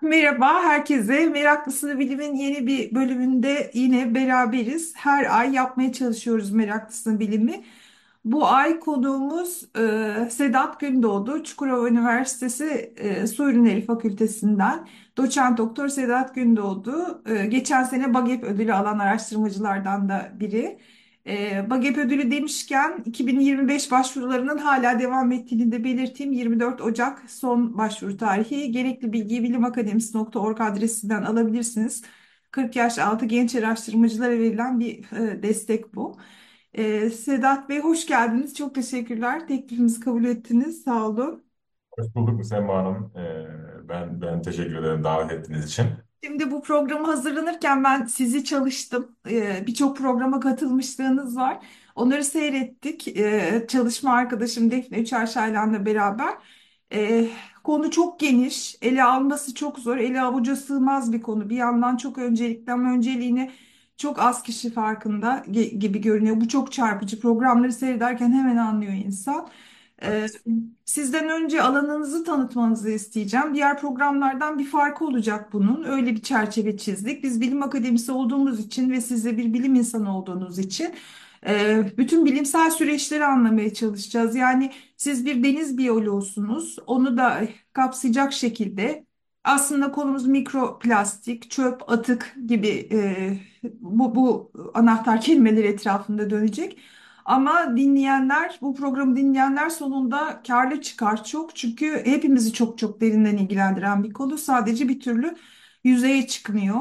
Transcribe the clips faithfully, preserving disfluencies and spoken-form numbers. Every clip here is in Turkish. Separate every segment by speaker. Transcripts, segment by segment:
Speaker 1: Merhaba herkese. Meraklısını Bilim'in yeni bir bölümünde yine beraberiz. Her ay yapmaya çalışıyoruz Meraklısını Bilim'i. Bu ay konuğumuz e, Sedat Gündoğdu, Çukurova Üniversitesi e, Su Ürünleri Fakültesinden. Doçent Doktor Sedat Gündoğdu, e, geçen sene BAGEP ödülü alan araştırmacılardan da biri. E, BAGEP ödülü demişken iki bin yirmi beş başvurularının hala devam ettiğini de belirteyim. yirmi dört Ocak son başvuru tarihi. Gerekli bilgiyi bilimakademisi nokta org adresinden alabilirsiniz. kırk yaş altı genç araştırmacılara verilen bir e, destek bu. E, Sedat Bey hoş geldiniz. Çok teşekkürler. Teklifimizi kabul ettiniz. Sağ olun.
Speaker 2: Hoş bulduk Müsemma Hanım. Ee, ben ben teşekkür ederim davet ettiğiniz için.
Speaker 1: Şimdi bu programı hazırlanırken ben sizi çalıştım. Ee, birçok programa katılmışlığınız var. Onları seyrettik. Ee, çalışma arkadaşım Defne Üçerşaylan'la beraber. Ee, Konu çok geniş. Ele alması çok zor. Ele avuca sığmaz bir konu. Bir yandan çok öncelikli ama önceliğini çok az kişi farkında ge- gibi görünüyor. Bu çok çarpıcı. Programları seyrederken hemen anlıyor insan. Ee, Sizden önce alanınızı tanıtmanızı isteyeceğim. Diğer programlardan bir farkı olacak bunun. Öyle bir çerçeve çizdik. Biz bilim akademisi olduğumuz için ve siz de bir bilim insanı olduğunuz için e, bütün bilimsel süreçleri anlamaya çalışacağız. Yani siz bir deniz biyoloğusunuz. Onu da kapsayacak şekilde aslında konumuz mikroplastik, çöp, atık gibi e, bu, bu anahtar kelimeler etrafında dönecek. Ama dinleyenler, bu programı dinleyenler sonunda karlı çıkar çok. Çünkü hepimizi çok çok derinden ilgilendiren bir konu. Sadece bir türlü yüzeye çıkmıyor.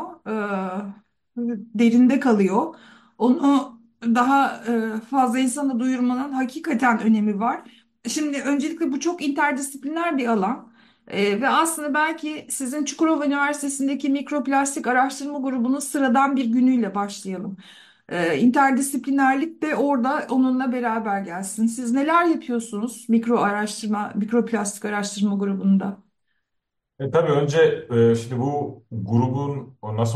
Speaker 1: Ee, derinde kalıyor. Onu daha e, fazla insana duyurmanın hakikaten önemi var. Şimdi öncelikle bu çok interdisipliner bir alan. Ee, ve aslında belki sizin Çukurova Üniversitesi'ndeki mikroplastik araştırma grubunun sıradan bir günüyle başlayalım. Ee, interdisiplinerlik de orada onunla beraber gelsin. Siz neler yapıyorsunuz mikro araştırma, mikroplastik araştırma grubunda?
Speaker 2: E, tabii önce e, şimdi bu grubun o nasıl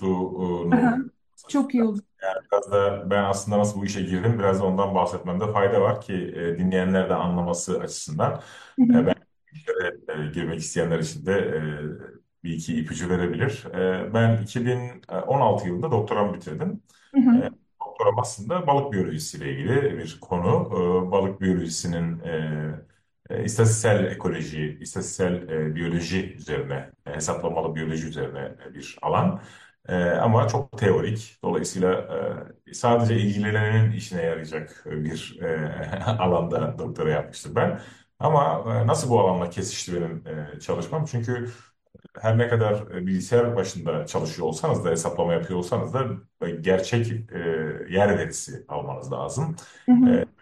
Speaker 1: Aha,
Speaker 2: oluştuğunu
Speaker 1: çok iyi olur.
Speaker 2: yani biraz da ben aslında nasıl bu işe girdim biraz da ondan bahsetmemde fayda var ki e, dinleyenler de anlaması açısından.
Speaker 1: Hı
Speaker 2: E,
Speaker 1: hı,
Speaker 2: ben işlere e, girmek isteyenler için de e, bir iki ipucu verebilir. E, ben iki bin on altı yılında doktoramı bitirdim.
Speaker 1: hı hı,
Speaker 2: E, Doktoram aslında balık biyolojisiyle ilgili bir konu. E, balık biyolojisinin e, e, istatistiksel ekoloji, istatistiksel e, biyoloji üzerine, e, hesaplamalı biyoloji üzerine e, bir alan. E, ama çok teorik. Dolayısıyla e, sadece ilgilenenin işine yarayacak bir e, alanda doktora yapmıştım ben. Ama e, nasıl bu alanla kesişti benim e, çalışmam? Çünkü her ne kadar e, bilgisayar başında çalışıyor olsanız da hesaplama yapıyor olsanız da e, gerçek e, yer verisi almanız lazım.
Speaker 1: hı hı,
Speaker 2: E,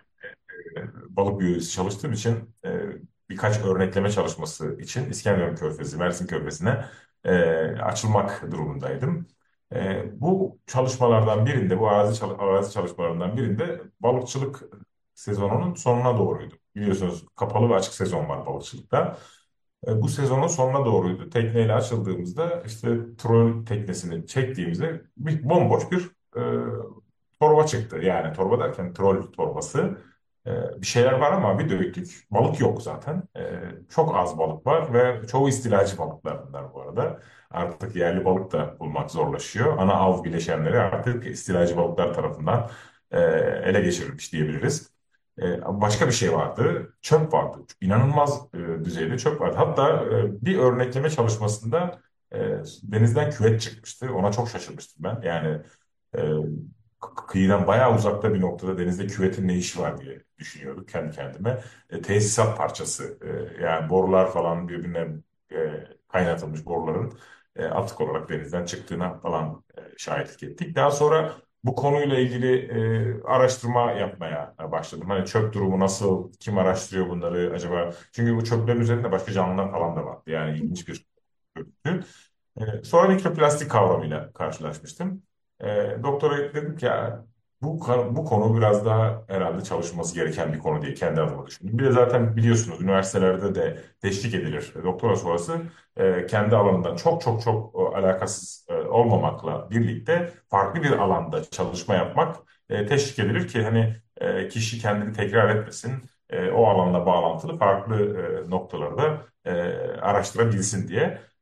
Speaker 2: Balık biyolojisi çalıştığım için e, birkaç örnekleme çalışması için İskenderun Körfezi, Mersin Körfezi'ne e, açılmak durumundaydım. E, bu çalışmalardan birinde, bu arazi, çal- arazi çalışmalarından birinde balıkçılık sezonunun sonuna doğruydu. Biliyorsunuz kapalı ve açık sezon var balıkçılıkta. E, Bu sezonun sonuna doğruydu. Tekneyle açıldığımızda işte trol teknesini çektiğimizde bir bomboş bir e, torba çıktı. Yani torba derken trol torbası. E, bir şeyler var ama bir döktük. Balık yok zaten. E, çok az balık var ve çoğu istilacı balıklar bunlar bu arada. Artık yerli balık da bulmak zorlaşıyor. Ana av bileşenleri artık istilacı balıklar tarafından e, ele geçirilmiş diyebiliriz. E, başka bir şey vardı. Çöp vardı. İnanılmaz e, düzeyde çöp vardı. Hatta e, bir örnekleme çalışmasında e, denizden küvet çıkmıştı. Ona çok şaşırmıştım ben. Yani e, k- kıyıdan bayağı uzakta bir noktada denizde küvetin ne işi var diye düşünüyorduk kendi kendime. E, tesisat parçası. E, yani borular falan birbirine e, kaynatılmış boruların e, atık olarak denizden çıktığına falan e, şahitlik ettik. Daha sonra bu konuyla ilgili e, araştırma yapmaya başladım. Hani çöp durumu nasıl, kim araştırıyor bunları acaba? Çünkü bu çöplerin üzerinde başka canlılar falan da vardı. Yani ilginç bir görüntü. E, sonra mikroplastik kavramıyla karşılaşmıştım. E, doktora dedim ki ya bu, kan- bu konu biraz daha herhalde çalışılması gereken bir konu diye kendi adıma düşündüm. Bir de zaten biliyorsunuz üniversitelerde de teşvik edilir. Doktora sonrası e, kendi alanından çok çok çok e, alakasız e, olmamakla birlikte farklı bir alanda çalışma yapmak e, teşvik edilir ki hani e, kişi kendini tekrar etmesin. E, o alanla bağlantılı farklı e, noktaları da e, araştırabilsin diye.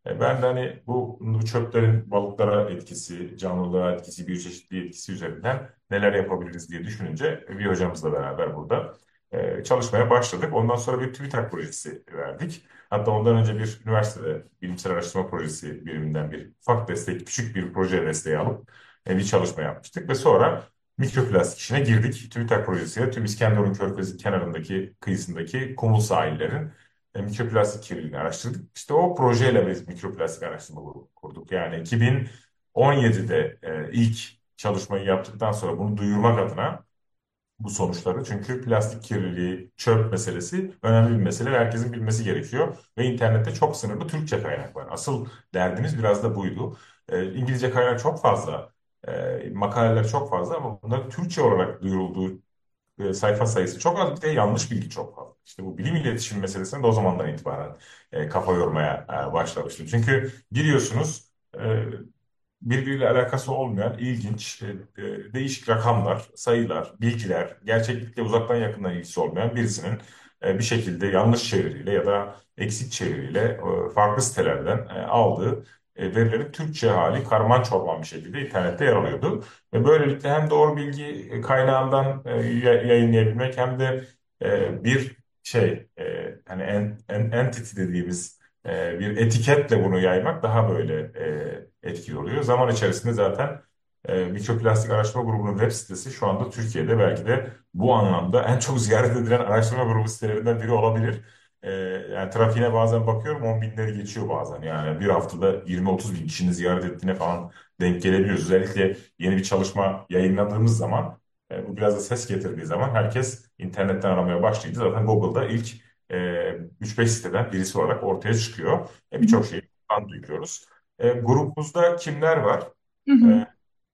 Speaker 2: E, ben de hani bu, bu çöplerin balıklara etkisi, canlılığa etkisi, biyoçeşitliğe etkisi üzerinden neler yapabiliriz diye düşününce bir hocamızla beraber burada e, çalışmaya başladık. Ondan sonra bir TÜBİTAK projesi verdik. Hatta ondan önce bir üniversitede bilimsel araştırma projesi biriminden bir ufak destek, küçük bir proje desteği alıp e, bir çalışma yapmıştık ve sonra mikroplastik işine girdik. TÜBİTAK projesiyle tüm İskenderun Körfezi kenarındaki, kıyısındaki kumul sahillerin e, mikroplastik kirliliğini araştırdık. İşte o projeyle biz mikroplastik araştırma grubu kurduk. Yani iki bin on yedide e, ilk çalışmayı yaptıktan sonra bunu duyurmak adına bu sonuçları. Çünkü plastik kirliliği, çöp meselesi önemli bir mesele ve herkesin bilmesi gerekiyor. Ve internette çok sınırlı Türkçe kaynak var. Asıl derdimiz biraz da buydu. E, İngilizce kaynak çok fazla, e, makaleler çok fazla ama bunların Türkçe olarak duyurulduğu e, sayfa sayısı çok az, bir de yanlış bilgi çok fazla. İşte bu bilim iletişim meselesine de o zamandan itibaren e, kafa yormaya e, başlamıştım. Çünkü giriyorsunuz, e, birbiriyle alakası olmayan ilginç, e, e, değişik rakamlar, sayılar, bilgiler, gerçeklikle uzaktan yakından ilgisi olmayan birisinin e, bir şekilde yanlış çeviriyle ya da eksik çeviriyle e, farklı sitelerden e, aldığı e, verilerin Türkçe hali karman çorman bir şekilde internette yer alıyordu. Ve böylelikle hem doğru bilgi kaynağından e, ya- yayınlayabilmek hem de e, bir şey, e, hani en, en, entity dediğimiz e, bir etiketle bunu yaymak daha böyle e, etkili oluyor. Zaman içerisinde zaten e, Mikroplastik Araştırma Grubu'nun web sitesi şu anda Türkiye'de belki de bu anlamda en çok ziyaret edilen araştırma grubu sitelerinden biri olabilir. E, Yani trafiğine bazen bakıyorum, on binleri geçiyor bazen. Yani bir haftada yirmi otuz bin kişinin ziyaret ettiğine falan denk gelebiliyoruz. Özellikle yeni bir çalışma yayınladığımız zaman, e, bu biraz da ses getirdiği zaman herkes internetten aramaya başlayınca zaten Google'da ilk e, üç beş siteden birisi olarak ortaya çıkıyor. E,
Speaker 1: Hı hı.
Speaker 2: birçok şeyi buradan duyuyoruz. E, grubumuzda kimler var?
Speaker 1: Hı hı.
Speaker 2: E,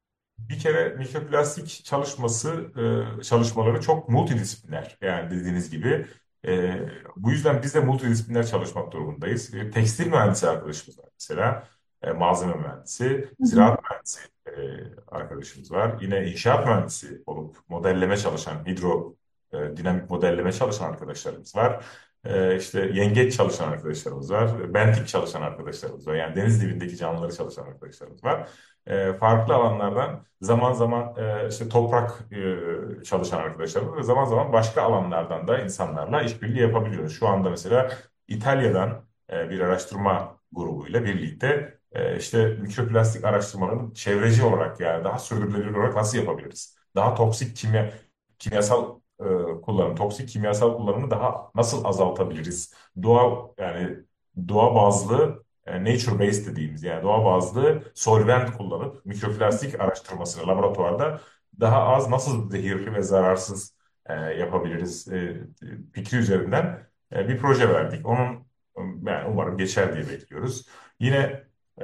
Speaker 2: Bir kere mikroplastik çalışması, e, çalışmaları çok multidisipliner. Yani dediğiniz gibi. E, Bu yüzden biz de multidisipliner çalışmak durumundayız. E, tekstil mühendisi arkadaşımız var mesela. E, malzeme mühendisi,
Speaker 1: Hı hı.
Speaker 2: ziraat mühendisi e, arkadaşımız var. Yine inşaat mühendisi olup modelleme çalışan, hidro e, dinamik modelleme çalışan arkadaşlarımız var. E, işte yengeç çalışan arkadaşlarımız var. Bentik çalışan arkadaşlarımız var. Yani deniz dibindeki canlıları çalışan arkadaşlarımız var. E, farklı alanlardan zaman zaman e, işte toprak e, çalışan arkadaşlarımız ve zaman zaman başka alanlardan da insanlarla işbirliği yapabiliyoruz. Şu anda mesela İtalya'dan e, bir araştırma grubuyla birlikte e, işte mikroplastik araştırmalarını çevreci olarak, yani daha sürdürülebilir olarak nasıl yapabiliriz? Daha toksik kimya kimyasal e, kullanım, toksik kimyasal kullanımı daha nasıl azaltabiliriz? Doğa, yani doğa bazlı, e, nature based dediğimiz, yani doğa bazlı solvent kullanıp mikroplastik araştırmasını laboratuvarda daha az nasıl zehirli ve zararsız e, yapabiliriz e, fikri üzerinden e, bir proje verdik. Onun yani umarım geçer diye bekliyoruz. Yine e,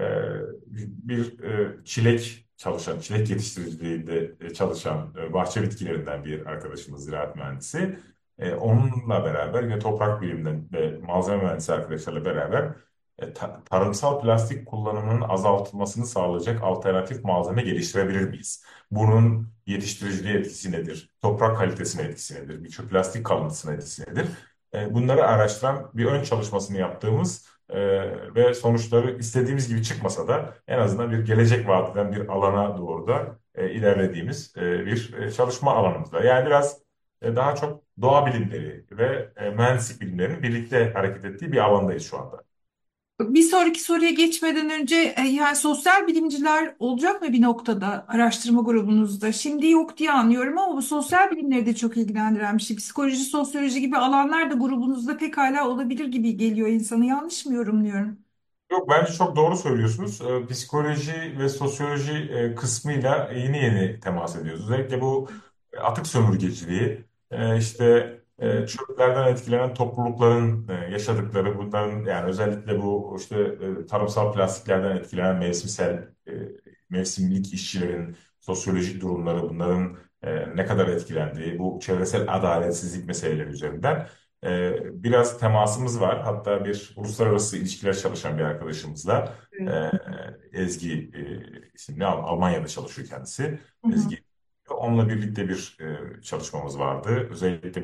Speaker 2: bir e, çilek çalışan, çilek yetiştiriciliğinde e, çalışan e, bahçe bitkilerinden bir arkadaşımız, ziraat mühendisi. E, onunla beraber yine toprak biliminden ve malzeme mühendisi arkadaşlarla beraber e, ta- tarımsal plastik kullanımının azaltılmasını sağlayacak alternatif malzeme geliştirebilir miyiz? Bunun yetiştiriciliğe etkisi nedir? Toprak kalitesine etkisi nedir? Mikroplastik kalıntısına etkisi nedir? E, bunları araştıran bir ön çalışmasını yaptığımız e, ve sonuçları istediğimiz gibi çıkmasa da en azından bir gelecek vaat eden bir alana doğru da e, ilerlediğimiz e, bir e, çalışma alanımızda. Yani biraz e, daha çok doğa bilimleri ve e, mühendislik bilimlerinin birlikte hareket ettiği bir alandayız şu anda.
Speaker 1: Bir sonraki soruya geçmeden önce e, yani sosyal bilimciler olacak mı bir noktada araştırma grubunuzda? Şimdi yok diye anlıyorum ama bu sosyal bilimleri de çok ilgilendiren bir şey. Psikoloji, sosyoloji gibi alanlar da grubunuzda pekala olabilir gibi geliyor insana. Yanlış mı yorumluyorum?
Speaker 2: Yok, bence çok doğru söylüyorsunuz. Ee, psikoloji ve sosyoloji e, kısmıyla yeni yeni temas ediyoruz. Özellikle bu e, atık sömürgeciliği, e, işte e, çöplerden etkilenen toplulukların e, yaşadıkları, bunların yani özellikle bu işte e, tarımsal plastiklerden etkilenen mevsimsel, e, mevsimlik işçilerin sosyolojik durumları, bunların e, ne kadar etkilendiği, bu çevresel adaletsizlik meseleleri üzerinden ee, biraz temasımız var. Hatta bir uluslararası ilişkiler çalışan bir arkadaşımızla, e,
Speaker 1: Evet.
Speaker 2: Ezgi e, isimli, Al- Almanya'da çalışıyor kendisi.
Speaker 1: Hı hı.
Speaker 2: Ezgi. Onunla birlikte bir e, çalışmamız vardı. Özellikle bu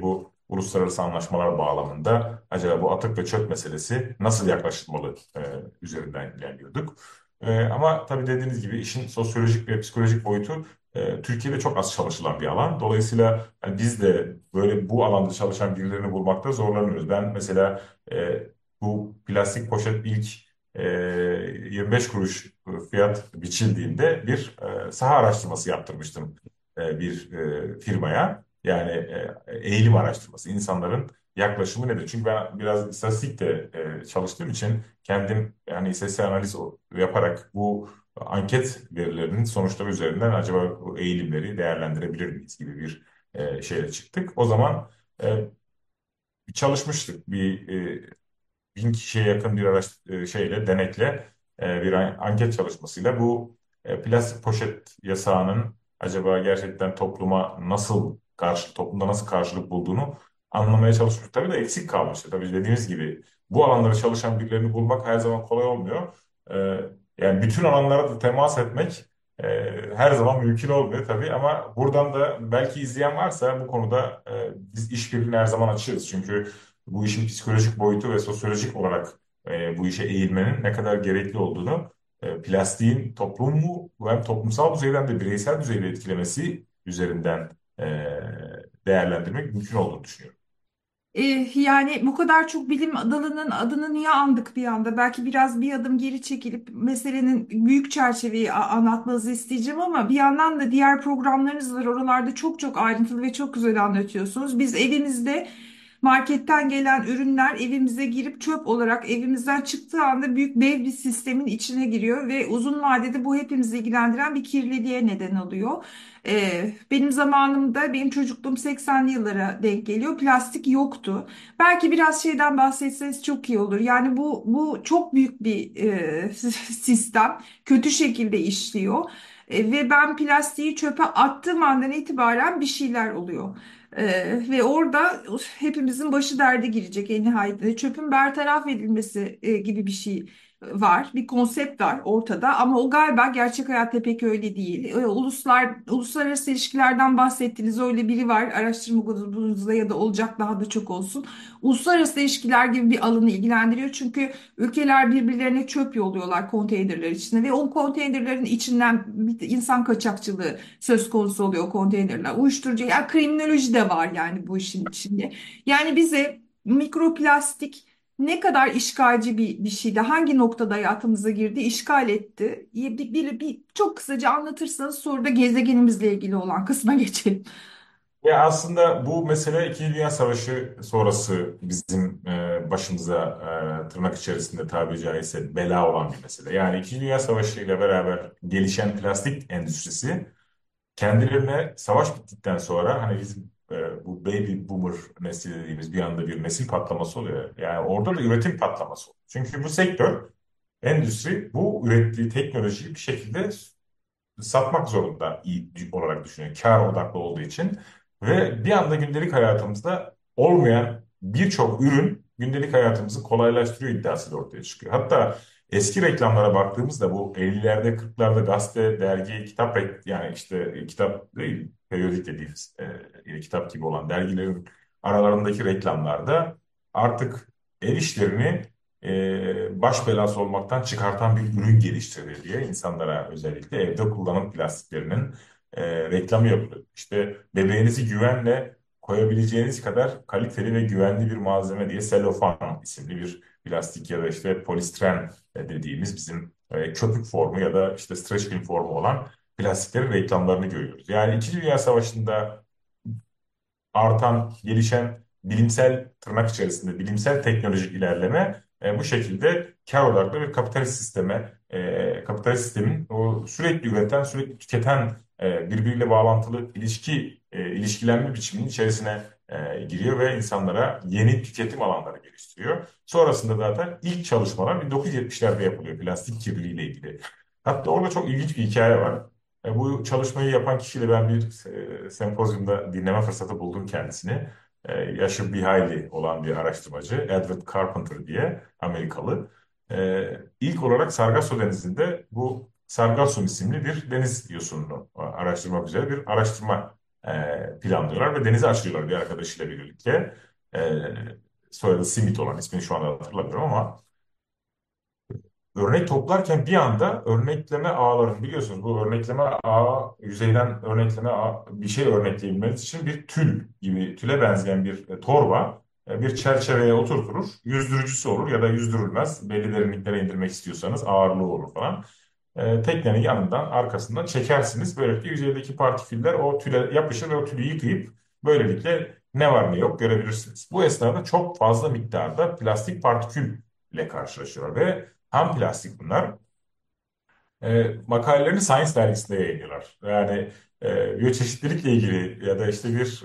Speaker 2: uluslararası anlaşmalar bağlamında acaba bu atık ve çöp meselesi nasıl yaklaşılmalı e, üzerinden ilerliyorduk. E, ama tabii dediğiniz gibi işin sosyolojik ve psikolojik boyutu e, Türkiye'de çok az çalışılan bir alan. Dolayısıyla hani biz de böyle bu alanda çalışan birilerini bulmakta zorlanıyoruz. Ben mesela e, bu plastik poşet ilk e, yirmi beş kuruş fiyat biçildiğinde bir e, saha araştırması yaptırmıştım e, bir e, firmaya. Yani e, eğilim araştırması, insanların yaklaşımı nedir? Çünkü ben biraz istatistik de e, çalıştığım için kendim yani istatistik analiz yaparak bu anket verilerinin sonuçları üzerinden acaba bu eğilimleri değerlendirebilir miyiz gibi bir e, şeyle çıktık. O zaman e, çalışmıştık bir e, bin kişiye yakın bir araç e, şeyle denekle e, bir an- anket çalışmasıyla bu e, plastik poşet yasağının acaba gerçekten topluma nasıl karşı toplumda nasıl karşılık bulduğunu anlamaya çalıştık. Tabii de eksik kalmıştı. Tabii dediğimiz gibi bu alanlarda çalışan birilerini bulmak her zaman kolay olmuyor. E, Yani bütün alanlara da temas etmek e, her zaman mümkün olmuyor tabii ama buradan da belki izleyen varsa bu konuda e, biz işbirliğine her zaman açığız. Çünkü bu işin psikolojik boyutu ve sosyolojik olarak e, bu işe eğilmenin ne kadar gerekli olduğunu e, plastiğin toplumu hem toplumsal düzeyden de bireysel düzeyde etkilemesi üzerinden e, değerlendirmek mümkün olduğunu düşünüyorum.
Speaker 1: Eh, yani bu kadar çok bilim dalının adını niye andık bir anda? Belki biraz bir adım geri çekilip meselenin büyük çerçeveyi a- anlatmanızı isteyeceğim ama bir yandan da diğer programlarınız var. Oralarda çok çok ayrıntılı ve çok güzel anlatıyorsunuz. Biz evimizde marketten gelen ürünler evimize girip çöp olarak evimizden çıktığı anda büyük dev bir sistemin içine giriyor ve uzun vadede bu hepimizi ilgilendiren bir kirliliğe neden oluyor. Ee, benim zamanımda, benim çocukluğum seksenli yıllara denk geliyor. Plastik yoktu. Belki biraz şeyden bahsetseniz çok iyi olur. Yani bu bu çok büyük bir e, sistem, kötü şekilde işliyor. E, ve ben plastiği çöpe attığım andan itibaren bir şeyler oluyor. E, ve orada hepimizin başı derde girecek en nihayetinde. Çöpün bertaraf edilmesi e, gibi bir şey var. Bir konsept var ortada ama o galiba gerçek hayatta pek öyle değil. E, Uluslar, uluslararası ilişkilerden bahsettiniz. Öyle biri var araştırma grubunuzda ya da olacak daha da çok olsun. Uluslararası ilişkiler gibi bir alanı ilgilendiriyor. Çünkü ülkeler birbirlerine çöp yolluyorlar konteynerler içine ve o konteynerlerin içinden bir insan kaçakçılığı söz konusu oluyor konteynerler. Uyuşturucu, ya kriminoloji de var yani bu işin içinde. Yani bize mikroplastik ne kadar işgalci bir, bir şeydi, hangi noktada hayatımıza girdi, işgal etti. Bir, bir, bir, bir- çok kısaca anlatırsanız sonra da gezegenimizle ilgili olan kısma geçelim.
Speaker 2: Ya aslında bu mesele İkinci Dünya Savaşı sonrası bizim e, başımıza e, tırnak içerisinde tabiri caizse bela olan bir mesele. Yani İkinci Dünya Savaşı ile beraber gelişen plastik endüstrisi kendilerine savaş bittikten sonra hani bizim e, bu baby boomer nesli dediğimiz bir anda bir nesil patlaması oluyor. Yani orada da üretim patlaması oluyor. Çünkü bu sektör, endüstri bu ürettiği teknolojiyi bir şekilde satmak zorunda iyi olarak düşünüyor. Kar odaklı olduğu için. Ve bir anda gündelik hayatımızda olmayan birçok ürün gündelik hayatımızı kolaylaştırıyor iddiası da ortaya çıkıyor. Hatta eski reklamlara baktığımızda bu ellilerde kırklarda gazete, dergi, kitap rek- yani işte e, kitap değil, periyodik dediğimiz e, kitap gibi olan dergilerin aralarındaki reklamlarda artık ev işlerini e, baş belası olmaktan çıkartan bir ürün geliştirilir diye insanlara özellikle evde kullanım plastiklerinin e, reklamı yapılıyor. İşte bebeğinizi güvenle koyabileceğiniz kadar kaliteli ve güvenli bir malzeme diye selofan isimli bir plastik ya da işte polistiren e, dediğimiz bizim e, köpük formu ya da işte streç film formu olan plastiklerin reklamlarını görüyoruz. Yani İkinci Dünya Savaşı'nda artan, gelişen bilimsel tırnak içerisinde bilimsel teknolojik ilerleme e, bu şekilde kar odaklı bir kapitalist sisteme, e, kapitalist sistemin o sürekli üreten, sürekli tüketen e, birbiriyle bağlantılı ilişki, e, ilişkilenme biçiminin içerisine e, giriyor ve insanlara yeni tüketim alanları geliştiriyor. Sonrasında zaten ilk çalışmalar bin dokuz yüz yetmişlerde yapılıyor plastik kirliliği ile ilgili. Hatta orada çok ilginç bir hikaye var. E, bu çalışmayı yapan kişiyle ben bir e, sempozyumda dinleme fırsatı buldum kendisini. E, yaşı bir hayli olan bir araştırmacı, Edward Carpenter diye Amerikalı. E, ilk olarak Sargasso Denizi'nde bu Sargassum isimli bir deniz yosununu araştırmak üzere bir araştırma e, planlıyorlar ve denize açılıyorlar bir arkadaşıyla birlikte. E, Soyadı Simit olan, ismini şu anda hatırlamıyorum ama örnek toplarken bir anda örnekleme ağların, biliyorsunuz bu örnekleme ağı, yüzeyden örnekleme ağı, bir şey örnekleyebilmeniz için bir tül gibi, tüle benzeyen bir e, torba e, bir çerçeveye oturtulur. Yüzdürücüsü olur ya da yüzdürülmez. Belli derinliklere indirmek istiyorsanız ağırlığı olur falan. E, teknenin yanından, arkasından çekersiniz. Böylelikle yüzeydeki partiküller o tüle yapışır ve o tülü yıkayıp böylelikle ne var ne yok görebilirsiniz. Bu esnada çok fazla miktarda plastik partikülle karşılaşıyor ve ham plastik bunlar. E, makalelerini Science dergisinde yayınlıyorlar. Yani e, biyoçeşitlilikle ilgili ya da işte bir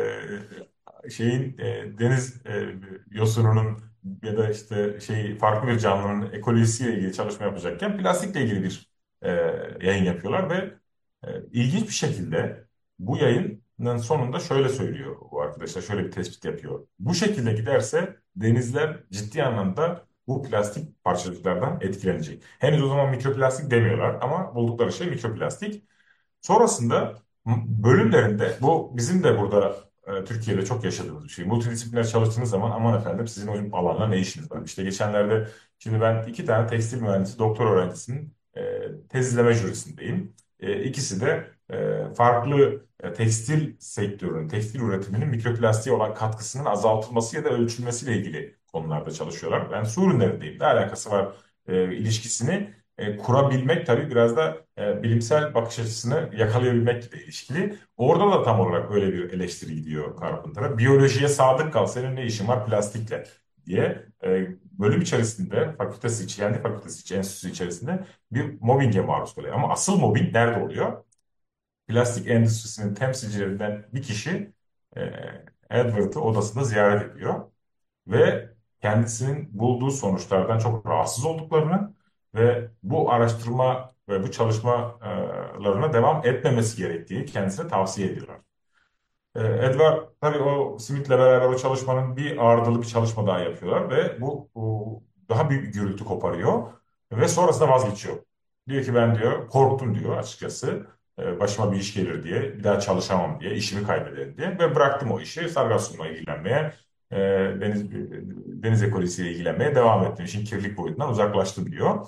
Speaker 2: e, şeyin e, deniz e, yosununun ya da işte şey farklı bir canlının ekolojisiyle ilgili çalışma yapacakken plastikle ilgili bir e, yayın yapıyorlar ve e, ilginç bir şekilde bu yayının sonunda şöyle söylüyor bu arkadaşlar, şöyle bir tespit yapıyor. Bu şekilde giderse denizler ciddi anlamda bu plastik parçacıklardan etkilenecek. Henüz o zaman mikroplastik demiyorlar ama buldukları şey mikroplastik. Sonrasında bölümlerinde, bu bizim de burada e, Türkiye'de çok yaşadığımız bir şey. Multidisipliner çalıştığınız zaman aman efendim sizin o alanla ne işiniz var? İşte geçenlerde şimdi ben iki tane tekstil mühendisi doktor öğrencisinin e, tez izleme jürisindeyim. E, ikisi de e, farklı e, tekstil sektörünün, tekstil üretiminin mikroplastiğe olan katkısının azaltılması ya da ölçülmesiyle ilgili konularda çalışıyorlar. Ben su ürünlerindeyim. Ne alakası var e, ilişkisini e, kurabilmek tabii biraz da e, bilimsel bakış açısını yakalayabilmekle ilişkili. Orada da tam olarak öyle bir eleştiri gidiyor Carpenter'a. Biyolojiye sadık kal, senin ne işin var plastikle diye e, bölüm içerisinde, fakültesi içi, kendi fakültesi içi, enstitüsü içerisinde bir mobbinge maruz kalıyor. Ama asıl mobbing nerede oluyor? Plastik endüstrisinin temsilcilerinden bir kişi e, Edward'ı odasında ziyaret ediyor ve kendisinin bulduğu sonuçlardan çok rahatsız olduklarını ve bu araştırma ve bu çalışmalarına devam etmemesi gerektiği kendisine tavsiye ediyorlar. Ee, Edward tabii o Smith'le beraber o çalışmanın bir ardıl bir çalışma daha yapıyorlar ve bu, bu daha büyük bir gürültü koparıyor ve sonrasında vazgeçiyor. Diyor ki ben diyor korktum diyor açıkçası. Ee, başıma bir iş gelir diye, bir daha çalışamam diye, işimi kaybederim diye ve bıraktım o işi. Sargassumla ilgilenmeye, e, deniz deniz ekolojisiyle ilgilenmeye devam ettim. İşin kirlilik boyutundan uzaklaştım diyor.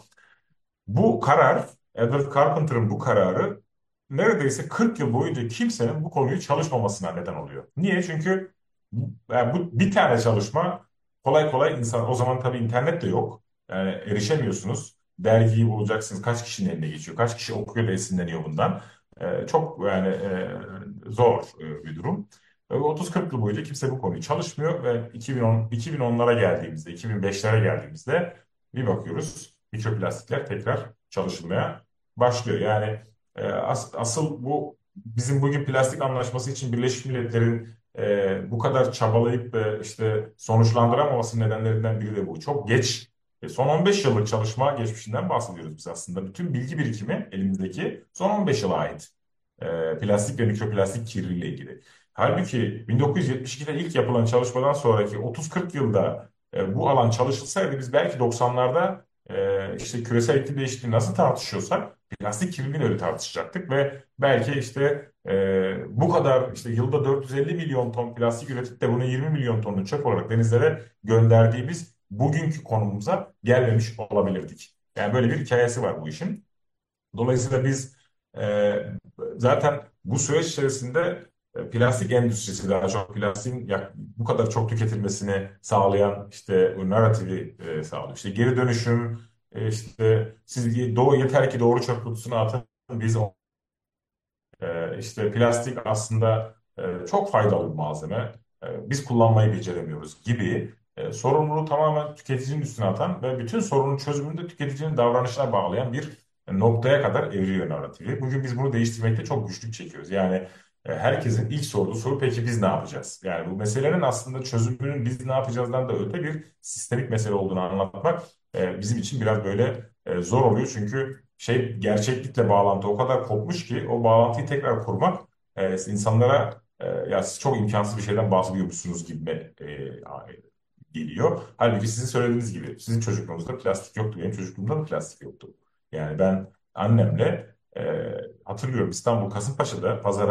Speaker 2: Bu karar, Edward Carpenter'ın bu kararı neredeyse kırk yıl boyunca kimsenin bu konuyu çalışmamasına neden oluyor. Niye? Çünkü bu, yani bu bir tane çalışma kolay kolay insan, o zaman tabii internet de yok. Yani erişemiyorsunuz. Dergiyi bulacaksınız. Kaç kişinin eline geçiyor? Kaç kişi okuyor da esinleniyor bundan? Ee, çok yani e, zor e, bir durum. Ve otuz kırk yıl boyunca kimse bu konuyu çalışmıyor ve iki bin on, iki bin onlara geldiğimizde, iki bin beşlere geldiğimizde bir bakıyoruz mikroplastikler tekrar çalışılmaya başlıyor. Yani e, as- asıl bu bizim bugün plastik anlaşması için Birleşmiş Milletler'in e, bu kadar çabalayıp e, işte sonuçlandıramaması nedenlerinden biri de bu. Çok geç, e, son on beş yıllık çalışma geçmişinden bahsediyoruz biz aslında. Bütün bilgi birikimi elimizdeki son on beş yıla ait. E, plastik ve mikroplastik kirliliği ile ilgili. Halbuki bin dokuz yüz yetmiş ikide ilk yapılan çalışmadan sonraki otuz kırk yılda e, bu alan çalışılsaydı biz belki doksanlarda e, işte küresel iklim değişikliğini nasıl tartışıyorsak plastik kirliliğini öyle tartışacaktık ve belki işte e, bu kadar işte yılda dört yüz elli milyon ton plastik üretip de bunu yirmi milyon tonunu çöp olarak denizlere gönderdiğimiz bugünkü konumumuza gelmemiş olabilirdik. Yani böyle bir hikayesi var bu işin. Dolayısıyla biz e, zaten bu süreç içerisinde e, plastik endüstrisi daha çok plastiğin yak- bu kadar çok tüketilmesini sağlayan işte o narratifi e, sağlıyor. İşte geri dönüşüm, e, işte siz doğru, yeter ki doğru çöp kutusuna atın biz o ee, işte plastik aslında e, çok faydalı bir malzeme. Ee, biz kullanmayı beceremiyoruz gibi e, sorumluluğu tamamen tüketicinin üstüne atan ve bütün sorunun çözümünü de tüketicinin davranışına bağlayan bir noktaya kadar evriliyor narratifi. Bugün biz bunu değiştirmekte çok güçlük çekiyoruz. Yani e, herkesin ilk sorduğu soru peki biz ne yapacağız? Yani bu meselenin aslında çözümünün biz ne yapacağızdan da öte bir sistemik mesele olduğunu anlatmak e, bizim için biraz böyle e, zor oluyor. Çünkü şey gerçeklikle bağlantı o kadar kopmuş ki o bağlantıyı tekrar kurmak e, insanlara e, ya siz çok imkansız bir şeyden bahsediyormuşsunuz gibi e, geliyor. Halbuki sizin söylediğiniz gibi sizin çocukluğunuzda plastik yoktu. Benim çocukluğumda da plastik yoktu. Yani ben annemle e, hatırlıyorum İstanbul Kasımpaşa'da pazara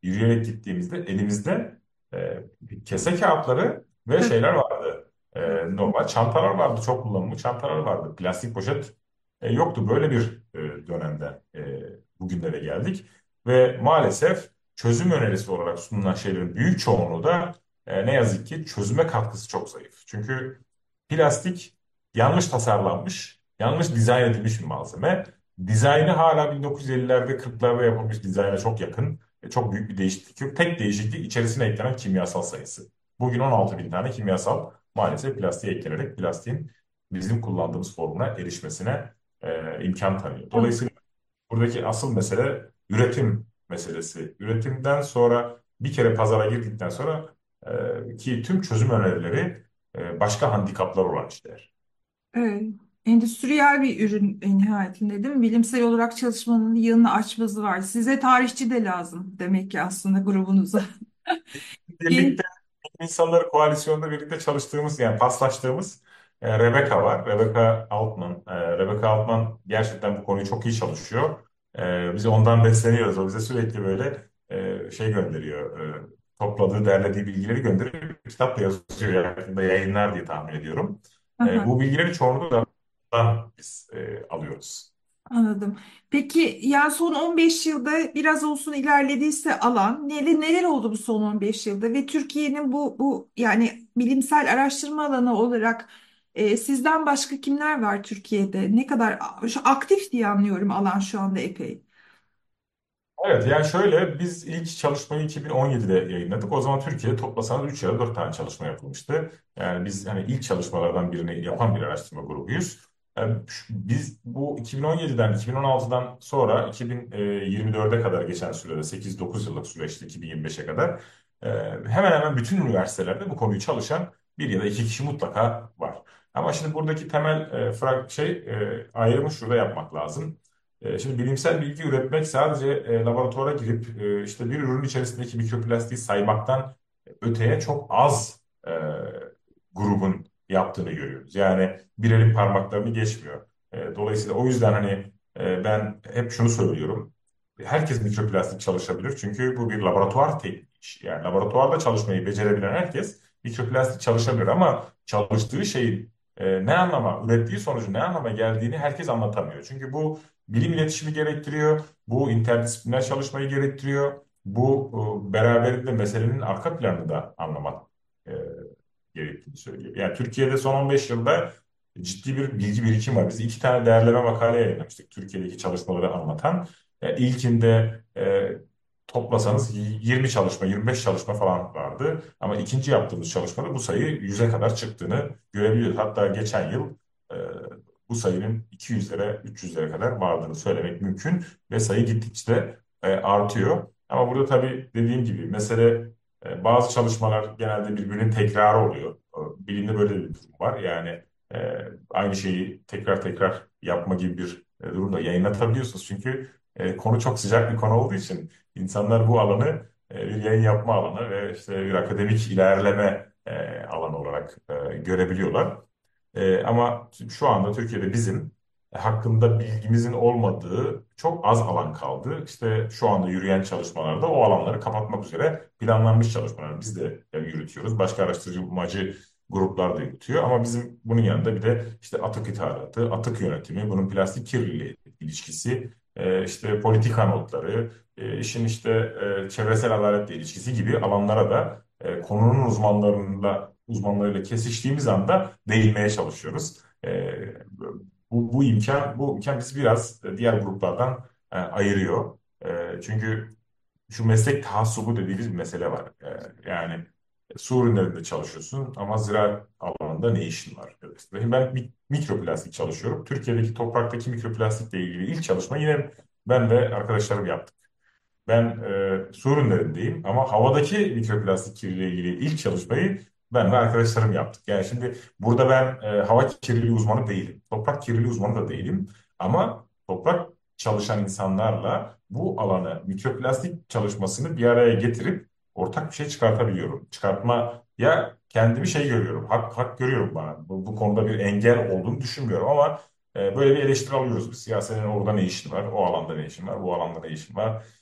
Speaker 2: yürüyerek gittiğimizde elimizde e, kese kağıtları ve
Speaker 1: Tabii.
Speaker 2: şeyler vardı. E, normal çantalar vardı. Çok kullanımlı çantalar vardı. Plastik poşet e, yoktu. Böyle bir e, dönemde e, bugünlere geldik. Ve maalesef çözüm önerisi olarak sunulan şeylerin büyük çoğunluğu da e, ne yazık ki çözüme katkısı çok zayıf. Çünkü plastik yanlış tasarlanmış, yanlış dizayn edilmiş bir malzeme. Dizaynı hala bin dokuz yüz ellilerde, kırklarda yapılmış dizayna çok yakın. E, çok büyük bir değişiklik yok. Tek değişiklik içerisine eklenen kimyasal sayısı. Bugün on altı bin tane kimyasal maalesef plastiğe eklenerek plastiğin bizim kullandığımız formuna erişmesine e, imkan tanıyor.
Speaker 1: Evet.
Speaker 2: Dolayısıyla buradaki asıl mesele üretim meselesi. Üretimden sonra bir kere pazara girdikten sonra e, ki tüm çözüm önerileri e, başka handikaplar olan işler.
Speaker 1: Evet. Endüstriyel bir ürün en nihayetinde değil mi? Bilimsel olarak çalışmanın yanını açması var. Size tarihçi de lazım demek ki aslında grubunuza.
Speaker 2: Birlikte
Speaker 1: Gen-
Speaker 2: insanları koalisyonda birlikte çalıştığımız yani paslaştığımız e, Rebecca var. Rebecca Altman. E, Rebecca Altman gerçekten bu konuyu çok iyi çalışıyor. E, biz ondan besleniyoruz. O bize sürekli böyle e, şey gönderiyor. E, topladığı, derlediği bilgileri gönderiyor. Bir kitap da yazıyor. Yakında yayınlar diye tahmin ediyorum. E,
Speaker 1: Aha.
Speaker 2: bu bilgilerin çoğunluğu da ondan biz e, alıyoruz.
Speaker 1: Anladım. Peki yani son on beş yılda biraz olsun ilerlediyse alan neler, neler oldu bu son on beş yılda ve Türkiye'nin bu bu yani bilimsel araştırma alanı olarak e, sizden başka kimler var Türkiye'de? Ne kadar şu aktif diye anlıyorum alan şu anda epey.
Speaker 2: Evet yani şöyle biz ilk çalışmayı iki bin on yedide yayınladık. O zaman Türkiye'de toplasanız üç ya da dört tane çalışma yapılmıştı. Yani biz hani ilk çalışmalardan birini yapan bir araştırma grubuyuz. Yani şu- biz bu iki bin on yediden iki bin on altıdan sonra iki bin yirmi dörde kadar geçen sürede sekiz dokuz yıllık süreçte iki bin yirmi beşe kadar e, hemen hemen bütün üniversitelerde bu konuyu çalışan bir ya da iki kişi mutlaka var. Ama şimdi buradaki temel e, frag- şey e, ayrımı şurada yapmak lazım. E, Şimdi bilimsel bilgi üretmek sadece e, laboratuvara girip e, işte bir ürün içerisindeki mikroplastiği saymaktan öteye çok az e, grubun yaptığını görüyoruz. Yani bir elin parmaklarını geçmiyor. E, dolayısıyla o yüzden hani e, ben hep şunu söylüyorum. Herkes mikroplastik çalışabilir çünkü bu bir laboratuvar tekniği işi. Yani laboratuvarda çalışmayı becerebilen herkes mikroplastik çalışabilir ama çalıştığı şeyin e, ne anlama, ürettiği sonucun ne anlama geldiğini herkes anlatamıyor. Çünkü bu bilim iletişimi gerektiriyor. Bu interdisipliner çalışmayı gerektiriyor. Bu e, beraberinde meselenin arka planını da anlamak e, gerektiğini söylüyor. Yani Türkiye'de son on beş yılda ciddi bir bilgi birikimi var. Biz iki tane değerleme makale yayınlamıştık Türkiye'deki çalışmaları anlatan. E, ilkinde e, toplasanız yirmi çalışma, yirmi beş çalışma falan vardı. Ama ikinci yaptığımız çalışmada bu sayı yüze kadar çıktığını görebiliyoruz. Hatta geçen yıl e, bu sayının iki yüzlere, üç yüzlere kadar vardığını söylemek mümkün ve sayı gittikçe e, artıyor. Ama burada tabii dediğim gibi mesele e, bazı çalışmalar genelde birbirinin tekrarı oluyor. E, Bilimde böyle bir durum var. Yani e, aynı şeyi tekrar tekrar yapma gibi bir e, durumda yayınlatabiliyorsunuz. Çünkü e, konu çok sıcak bir konu olduğu için insanlar bu alanı e, bir yayın yapma alanı ve işte bir akademik ilerleme e, alanı olarak e, görebiliyorlar. Ee, ama şu anda Türkiye'de bizim hakkında bilgimizin olmadığı çok az alan kaldı. İşte şu anda yürüyen çalışmalarda o alanları kapatmak üzere planlanmış çalışmalar biz de e, yürütüyoruz. Başka araştırmacı gruplar da yürütüyor. Ama bizim bunun yanında bir de işte atık ithalatı, atık yönetimi, bunun plastik kirliliği ilişkisi, e, işte politika notları, e, işin işte e, çevresel adaletle ilişkisi gibi alanlara da e, konunun uzmanlarıyla uzmanlarıyla kesiştiğimiz anda değinmeye çalışıyoruz. E, bu, bu imkan bu imkan bizi biraz diğer gruplardan e, ayırıyor. E, çünkü şu meslek taassubu dediğimiz bir mesele var. E, yani su ürünlerinde çalışıyorsun ama ziraat alanında ne işin var? Evet. Ben mi- mikroplastik çalışıyorum. Türkiye'deki topraktaki mikroplastikle ilgili ilk çalışma yine ben ve arkadaşlarım yaptık. Ben e, su ürünlerindeyim ama havadaki mikroplastik kirliliği ile ilgili ilk çalışmayı ben ve arkadaşlarım yaptık. Yani şimdi burada ben e, hava kirliliği uzmanı değilim. Toprak kirliliği uzmanı da değilim. Ama toprak çalışan insanlarla bu alanı mikroplastik çalışmasını bir araya getirip ortak bir şey çıkartabiliyorum. Çıkartmaya kendimi şey görüyorum. Hak, hak görüyorum bana. Bu, bu konuda bir engel olduğunu düşünmüyorum ama e, böyle bir eleştiri alıyoruz biz. Ya senin orada ne işin var? O alanda ne işin var? Bu alanda ne işin var?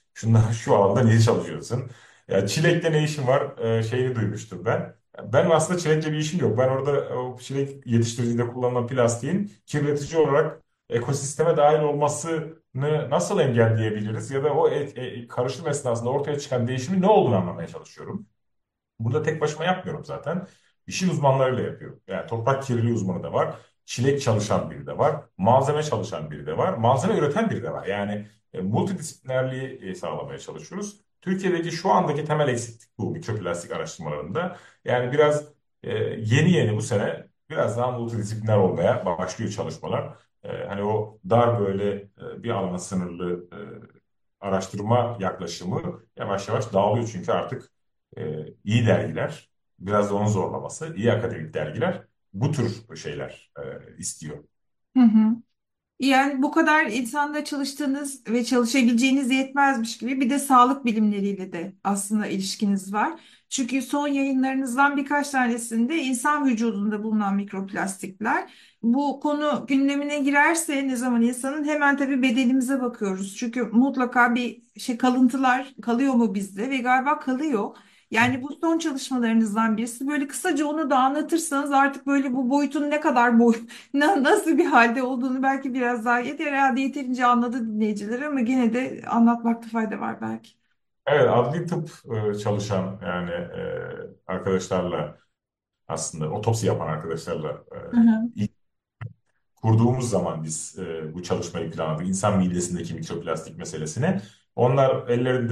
Speaker 2: Şundan, şu alanda niye çalışıyorsun? Ya çilekte ne işin var e, şeyini duymuştum ben. Ben aslında çilekle bir işim yok. Ben orada o çilek yetiştiricide kullanılan plastiğin kirletici olarak ekosisteme dahil olmasını nasıl engelleyebiliriz? Ya da o e, e, karışım esnasında ortaya çıkan değişimin ne olduğunu anlamaya çalışıyorum. Burada tek başıma yapmıyorum zaten. İşin uzmanlarıyla yapıyorum. Yani toprak kirliliği uzmanı da var. Çilek çalışan biri de var. Malzeme çalışan biri de var. Malzeme üreten biri de var. Yani e, multidisiplinerliği e, sağlamaya çalışıyoruz. Türkiye'deki şu andaki temel eksiklik bu mikroplastik araştırmalarında. Yani biraz e, yeni yeni bu sene biraz daha multidisipliner olmaya başlıyor çalışmalar. E, hani o dar böyle e, bir alana sınırlı e, araştırma yaklaşımı yavaş yavaş dağılıyor çünkü artık e, iyi dergiler, biraz da onun zorlaması, iyi akademik dergiler bu tür şeyler e, istiyor.
Speaker 1: Hı hı. Yani bu kadar insanda çalıştığınız ve çalışabileceğiniz yetmezmiş gibi bir de sağlık bilimleriyle de aslında ilişkiniz var. Çünkü son yayınlarınızdan birkaç tanesinde insan vücudunda bulunan mikroplastikler. Bu konu gündemine girerse ne zaman insanın hemen tabii bedenimize bakıyoruz. Çünkü mutlaka bir şey kalıntılar kalıyor mu bizde ve galiba kalıyor. Yani bu son çalışmalarınızdan birisi. Böyle kısaca onu da anlatırsanız artık böyle bu boyutun ne kadar boy Na- nasıl bir halde olduğunu belki biraz daha yeter. Herhalde yeterince anladı dinleyiciler ama gene de anlatmakta fayda var belki.
Speaker 2: Evet, adli tıp e, çalışan yani e, arkadaşlarla aslında otopsi yapan arkadaşlarla
Speaker 1: Hı hı.
Speaker 2: e, kurduğumuz zaman biz e, bu çalışmayı planladık. İnsan midesindeki mikroplastik meselesine. Onlar ellerinde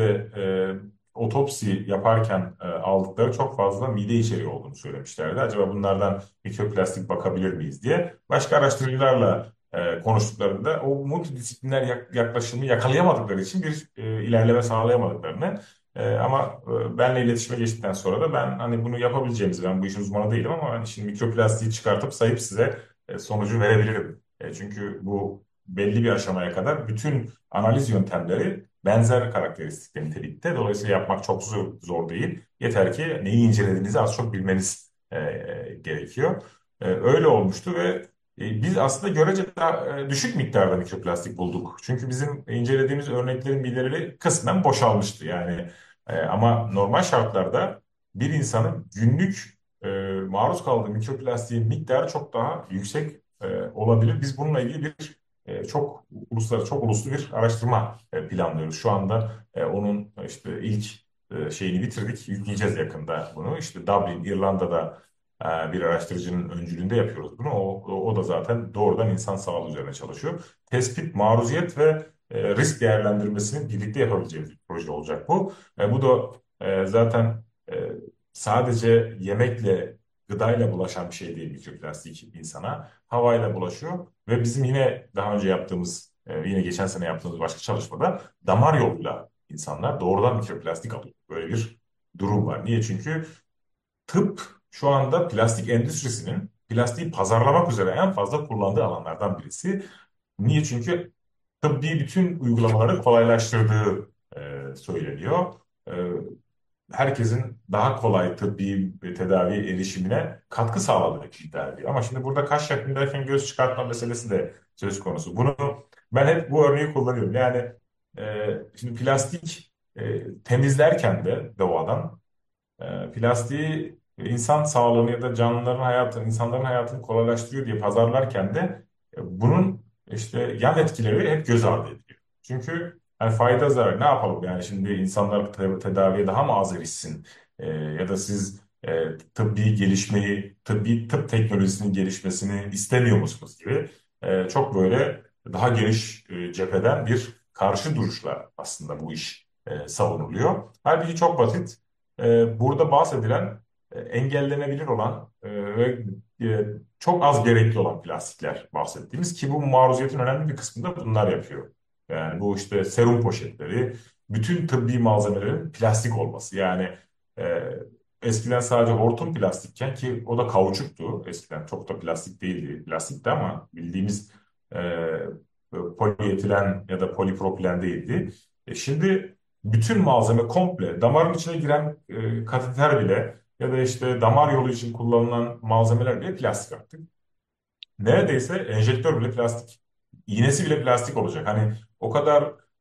Speaker 2: e, otopsi yaparken e, aldıkları çok fazla mide içeriği olduğunu söylemişlerdi. Acaba bunlardan mikroplastik bakabilir miyiz diye. Başka araştırıcılarla e, konuştuklarında o multidisipliner yak- yaklaşımı yakalayamadıkları için bir e, ilerleme sağlayamadıklarını e, ama e, benle iletişime geçtikten sonra da ben hani bunu yapabileceğimizi, ben bu işin uzmanı değilim ama hani şimdi mikroplastiği çıkartıp sayıp size e, sonucu verebilirim. E, çünkü bu belli bir aşamaya kadar bütün analiz yöntemleri benzer karakteristikte nitelikte. Dolayısıyla yapmak çok zor, zor değil. Yeter ki neyi incelediğinizi az çok bilmeniz e, e, gerekiyor. E, öyle olmuştu ve e, biz aslında görece daha e, düşük miktarda mikroplastik bulduk. Çünkü bizim incelediğimiz örneklerin bilgileri kısmen boşalmıştı. Yani e, ama normal şartlarda bir insanın günlük e, maruz kaldığı mikroplastiğin miktarı çok daha yüksek e, olabilir. Biz bununla ilgili bir e, çok uluslararası, çok uluslu bir araştırma e, planlıyoruz. Şu anda e, onun işte ilk e, şeyini bitirdik. Yükleyeceğiz yakında bunu. İşte Dublin, İrlanda'da e, bir araştırıcının öncülüğünde yapıyoruz bunu. O, o, o da zaten doğrudan insan sağlığı üzerine çalışıyor. Tespit, maruziyet ve e, risk değerlendirmesini birlikte yapabileceğimiz bir proje olacak bu. E, bu da e, zaten e, sadece yemekle, gıdayla bulaşan bir şey değil mikroplastik insana. Havayla bulaşıyor ve bizim yine daha önce yaptığımız, e, yine geçen sene yaptığımız başka çalışmada damar yoluyla insanlar doğrudan mikroplastik alıyor. Böyle bir durum var. Niye? Çünkü tıp şu anda plastik endüstrisinin plastiği pazarlamak üzere en fazla kullandığı alanlardan birisi. Niye? Çünkü tıbbi bütün uygulamaları kolaylaştırdığı e, söyleniyor. E, herkesin daha kolay tıbbi tedavi erişimine katkı sağladığı iddia ediyor. Ama şimdi burada kaş yakındayken göz çıkartma meselesi de söz konusu. Bunu ben hep bu örneği kullanıyorum. Yani e, şimdi plastik e, temizlerken de doğadan e, plastiği insan sağlığını ya da canlıların hayatını, insanların hayatını kolaylaştırıyor diye pazarlarken de e, bunun işte yan etkileri hep göz ardı ediliyor. Çünkü hani fayda zarar ne yapalım yani şimdi insanlar te- tedaviye daha mı az erişsin? E, ya da siz e, tıbbi gelişmeyi, tıbbi tıp teknolojisinin gelişmesini istemiyor musunuz gibi e, çok böyle daha geniş e, cepheden bir karşı duruşla aslında bu iş e, savunuluyor. Halbuki çok basit. E, burada bahsedilen e, engellenebilir olan e, ve e, çok az gerekli olan plastikler bahsettiğimiz ki bu maruziyetin önemli bir kısmında bunlar yapıyor. Yani bu işte serum poşetleri, bütün tıbbi malzemelerin plastik olması. Yani e, eskiden sadece hortum plastikken ki o da kauçuktu. Eskiden çok da plastik değildi. Plastikti ama bildiğimiz e, polietilen ya da polipropilen değildi. E, şimdi bütün malzeme komple damarın içine giren e, kateter bile ya da işte damar yolu için kullanılan malzemeler bile plastik artık. Neredeyse enjektör bile plastik. İğnesi bile plastik olacak. Hani o kadar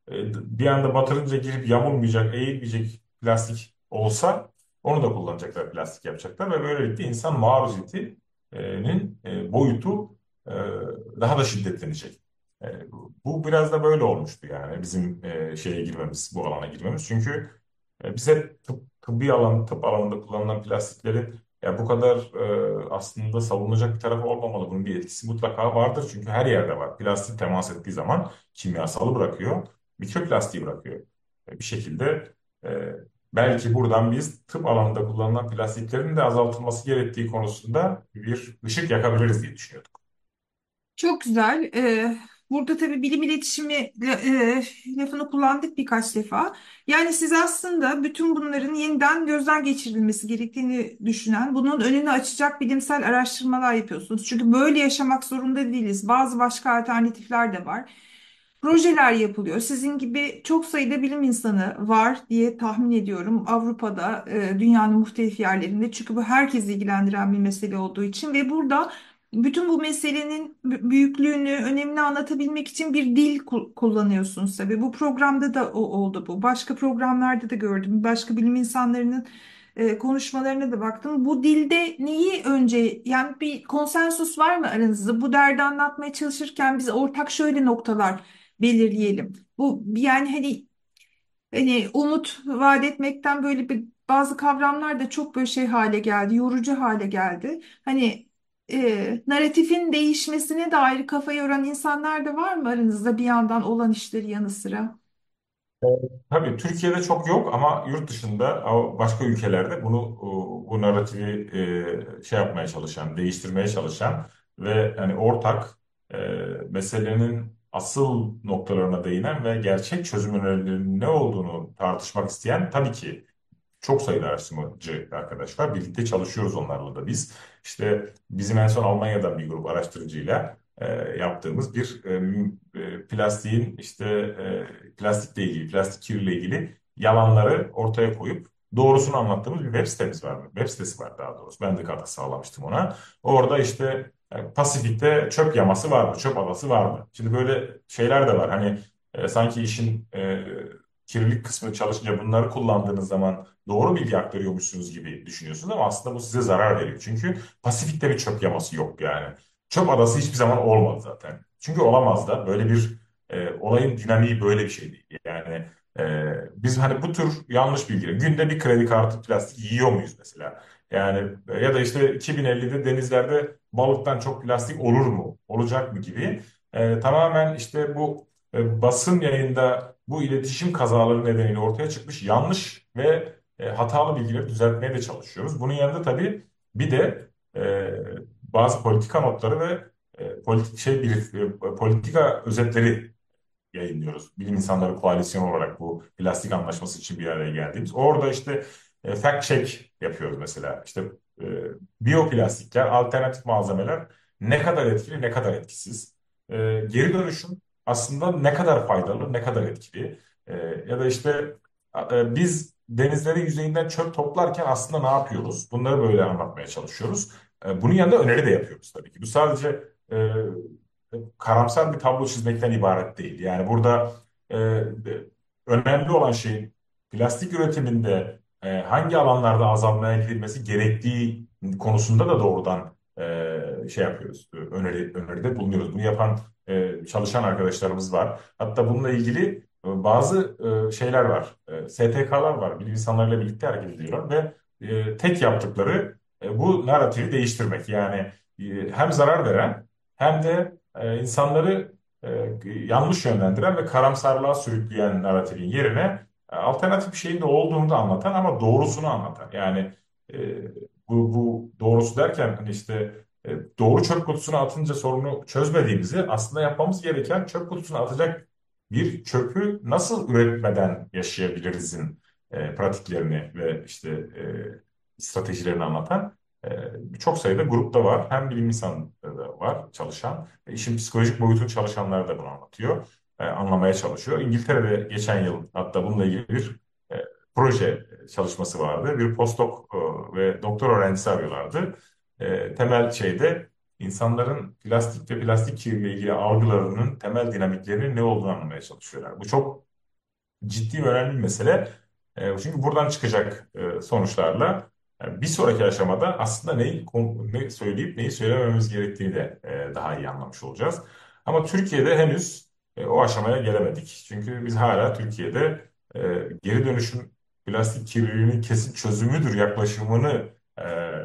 Speaker 2: e, bir anda batırınca girip yamulmayacak, eğilmeyecek plastik olsa onu da kullanacaklar, plastik yapacaklar ve böylelikle insan maruziyetinin e, boyutu e, daha da şiddetlenecek. E, Bu biraz da böyle olmuştu yani bizim e, şeye girmemiz, bu alana girmemiz. Çünkü e, biz hep tıp, tıbbi alan, tıp alanında kullanılan plastiklerin ya bu kadar e, aslında savunulacak bir tarafı olmamalı. Bunun bir etkisi mutlaka vardır. Çünkü her yerde var. Plastik temas ettiği zaman kimyasalı bırakıyor, mikroplastiği bırakıyor. E, bir şekilde e, belki buradan biz tıp alanında kullanılan plastiklerin de azaltılması gerektiği konusunda bir ışık yakabiliriz diye düşünüyorduk.
Speaker 1: Çok güzel. Ee, burada tabii bilim iletişimi e, lafını kullandık birkaç defa. Yani siz aslında bütün bunların yeniden gözden geçirilmesi gerektiğini düşünen, bunun önünü açacak bilimsel araştırmalar yapıyorsunuz. Çünkü böyle yaşamak zorunda değiliz. Bazı başka alternatifler de var. Projeler yapılıyor. Sizin gibi çok sayıda bilim insanı var diye tahmin ediyorum Avrupa'da, e, dünyanın muhtelif yerlerinde. Çünkü bu herkesi ilgilendiren bir mesele olduğu için ve burada bütün bu meselenin b- büyüklüğünü, önemini anlatabilmek için bir dil ku- kullanıyorsunuz tabii. Bu programda da o oldu bu. Başka programlarda da gördüm. Başka bilim insanlarının e, konuşmalarına da baktım. Bu dilde neyi önce, yani bir konsensus var mı aranızda? Bu derdi anlatmaya çalışırken biz ortak şöyle noktalar belirleyelim. Bu yani hani hani umut vaat etmekten böyle bir bazı kavramlar da çok böyle şey hale geldi, yorucu hale geldi. Hani e, narratifin değişmesine dair kafa yoran insanlar da var mı aranızda bir yandan olan işleri yanı sıra?
Speaker 2: Tabii Türkiye'de çok yok ama yurt dışında o başka ülkelerde bunu bu narratifi e, şey yapmaya çalışan, değiştirmeye çalışan ve hani ortak e, meselenin asıl noktalarına değinen ve gerçek çözüm önerilerinin ne olduğunu tartışmak isteyen tabii ki çok sayıda araştırmacı arkadaş var. Birlikte çalışıyoruz onlarla da biz. İşte bizim en son Almanya'dan bir grup araştırıcıyla e, yaptığımız bir e, m- e, plastiğin işte e, plastikle ilgili, plastik kirliliğiyle ilgili yalanları ortaya koyup doğrusunu anlattığımız bir web sitemiz var. Web sitesi var daha doğrusu. Ben de katkı sağlamıştım ona. Orada işte e, Pasifik'te çöp yaması var mı? Çöp adası var mı? Şimdi böyle şeyler de var. Hani e, sanki işin e, kirlilik kısmı çalışınca bunları kullandığınız zaman doğru bilgi aktarıyormuşsunuz gibi düşünüyorsunuz ama aslında bu size zarar veriyor. Çünkü Pasifik'te bir çöp yaması yok yani. Çöp adası hiçbir zaman olmadı zaten. Çünkü olamaz da böyle bir e, olayın dinamiği böyle bir şey değil. Yani e, biz hani bu tür yanlış bilgiler, günde bir kredi kartı plastik yiyor muyuz mesela? Yani e, ya da işte iki bin ellide denizlerde balıktan çok plastik olur mu? Olacak mı gibi. E, tamamen işte bu e, basın yayında bu iletişim kazaları nedeniyle ortaya çıkmış yanlış ve e, hatalı bilgileri düzeltmeye de çalışıyoruz. Bunun yanında tabii bir de e, bazı politika notları ve e, politik şey bir e, politika özetleri yayınlıyoruz. Bilim insanları koalisyonu olarak bu plastik anlaşması için bir araya geldiğimiz. Orada işte e, fact check yapıyoruz mesela. İşte e, biyoplastikler, alternatif malzemeler ne kadar etkili, ne kadar etkisiz. E, geri dönüşüm aslında ne kadar faydalı, ne kadar etkili. E, ya da işte e, biz denizlerin yüzeyinden çöp toplarken aslında ne yapıyoruz? Bunları böyle anlatmaya çalışıyoruz. E, bunun yanında öneri de yapıyoruz tabii ki. Bu sadece e, karamsar bir tablo çizmekten ibaret değil. Yani burada e, önemli olan şey plastik üretiminde e, hangi alanlarda azalmaya gidilmesi gerektiği konusunda da doğrudan e, şey yapıyoruz. e, Öneri, öneride bulunuyoruz. Bunu yapan e, çalışan arkadaşlarımız var. Hatta bununla ilgili e, bazı e, şeyler var. E, S T K'lar var. Bilim insanlarıyla birlikte hareket ediyorlar ve e, tek yaptıkları e, bu narratifi değiştirmek. Yani e, hem zarar veren hem de e, insanları e, yanlış yönlendiren ve karamsarlığa sürükleyen narratifin yerine e, alternatif bir şeyin de olduğunu da anlatan ama doğrusunu anlatan. Yani e, bu, bu doğrusu derken hani işte e, doğru çöp kutusuna atınca sorunu çözmediğimizi aslında yapmamız gereken çöp kutusuna atacak bir çöpü nasıl üretmeden yaşayabilirizin e, pratiklerini ve işte e, stratejilerini anlatan ee, çok sayıda grupta var. Hem bilim insanı da var çalışan. E, işin psikolojik boyutunu çalışanlar da bunu anlatıyor. e, anlamaya çalışıyor. İngiltere'de geçen yıl hatta bununla ilgili bir e, proje çalışması vardı. Bir postdoc e, ve doktor öğrencisi arıyorlardı. E, temel şeyde insanların plastik ve plastik kirliliği ilgili algılarının temel dinamiklerinin ne olduğunu anlamaya çalışıyorlar. Bu çok ciddi ve önemli bir mesele. E, çünkü buradan çıkacak e, sonuçlarla e, bir sonraki aşamada aslında neyi kon- ne söyleyip neyi söylemememiz gerektiğini de e, daha iyi anlamış olacağız. Ama Türkiye'de henüz e, o aşamaya gelemedik. Çünkü biz hala Türkiye'de e, geri dönüşüm plastik kirliliğinin kesin çözümüdür yaklaşımını e,